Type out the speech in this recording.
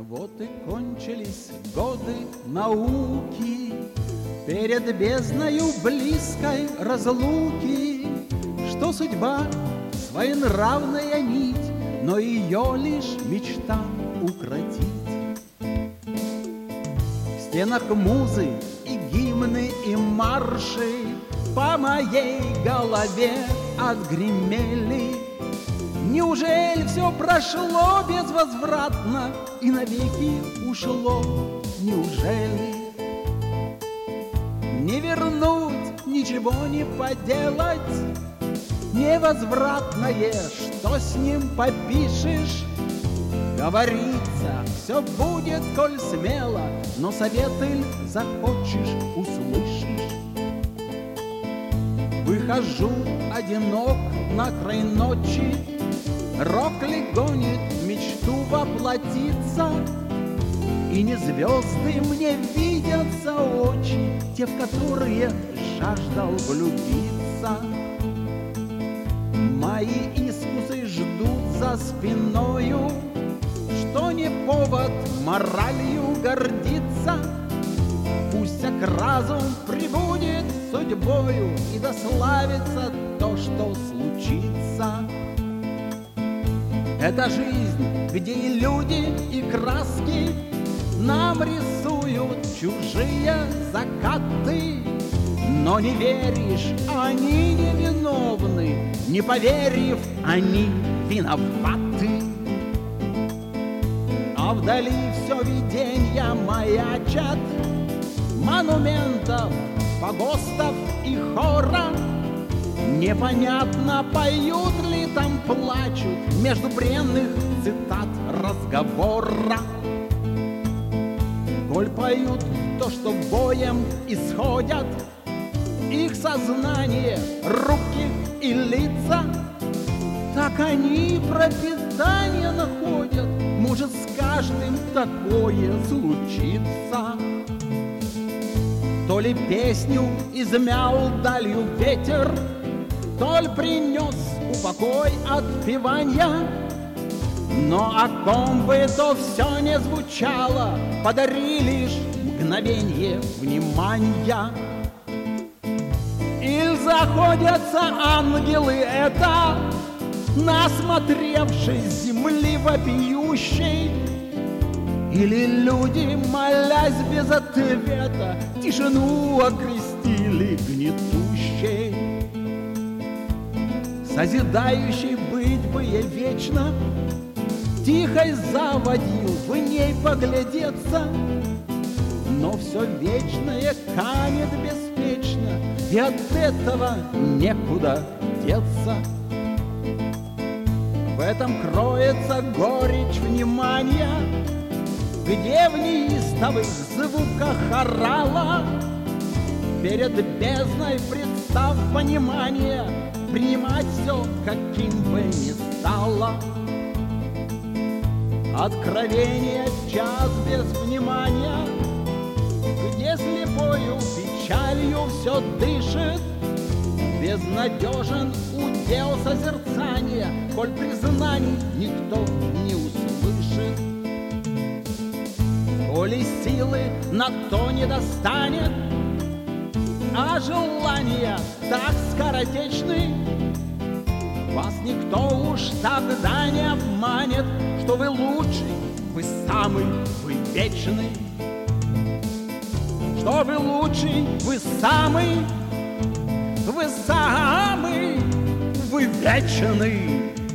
Вот и кончились годы науки, перед бездною близкой разлуки, что судьба своенравная нить, но ее лишь мечта укротить. В стенах музы и гимны, и марши по моей голове отгремели. Неужели все прошло безвозвратно и навеки ушло? Неужели не вернуть, ничего не поделать? Невозвратное, что с ним попишешь? Говорится, все будет, коль смело, но советы захочешь, услышишь. Выхожу одинок на край ночи, рок ли гонит мечту воплотиться, и не звезды мне видятся очи, те, в которые жаждал влюбиться. Мои искусы ждут за спиною, что не повод моралью гордиться. Пусть разум прибудет судьбою и дославится то, что случится. Это жизнь, где и люди, и краски нам рисуют чужие закаты. Но не веришь, они невиновны, не поверив, они виноваты. А вдали все виденья маячат монументов, погостов и хора. Непонятно, поют ли там, плачут между бренных цитат разговора. Коль поют то, что боем исходят их сознание, руки и лица, так они пропитание находят. Может, с каждым такое случится. То ли песню измял далью ветер, то ли принес упокой отпевания. Но о ком бы то все не звучало, подари лишь мгновенье внимания. Иль заходятся ангелы это, насмотревшись земли вопиющей, или люди, молясь без ответа, тишину окрестили гнетущей. Созидающий быть бы я вечно, тихой заводил в ней поглядеться. Но все вечное канет беспечно, и от этого некуда деться. В этом кроется горечь внимания, где в неистовых звуках орала. Перед бездной представ понимание, принимать все, каким бы ни стало. Откровение в час без внимания, где слепою печалью все дышит. Безнадежен удел созерцания, коль признаний никто не услышит. Коли силы на то не достанет, а желания так скоротечны, вас никто уж тогда не обманет, что вы лучший, вы самый, вы вечный. Что вы лучший, вы самый, вы самый, вы вечный.